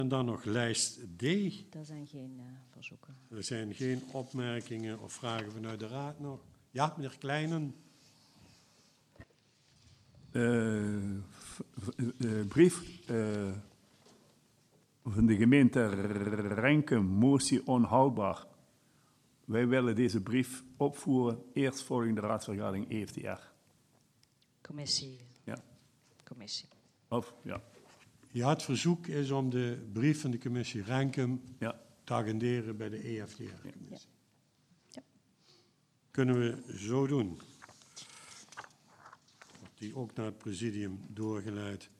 En dan nog lijst D. Daar zijn geen verzoeken. Er zijn geen opmerkingen of vragen vanuit de raad nog. Ja, meneer Kleinen. Brief van de gemeente Renkum, motie onhoudbaar. Wij willen deze brief opvoeren eerst volgende raadsvergadering EFTR. Commissie. Ja. Commissie. Of, ja. Ja, het verzoek is om de brief van de commissie Renkum Ja. te agenderen bij de EFTR. Ja. Ja. Kunnen we zo doen. Wordt die ook naar het presidium doorgeleid.